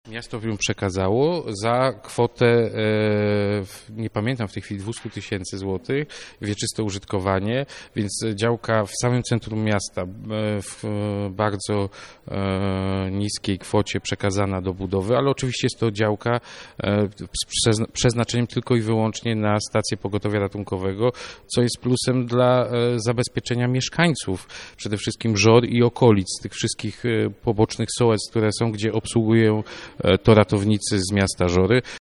Miasto ją przekazało za kwotę, nie pamiętam w tej chwili, 200 000 złotych, wieczyste użytkowanie, więc działka w samym centrum miasta w bardzo niskiej kwocie przekazana do budowy, ale oczywiście jest to działka z przeznaczeniem tylko i wyłącznie na stację pogotowia ratunkowego, co jest plusem dla zabezpieczenia mieszkańców, przede wszystkim Żor i okolic, tych wszystkich pobocznych sołectw, które są, gdzie obsługują to ratownicy z miasta Żory.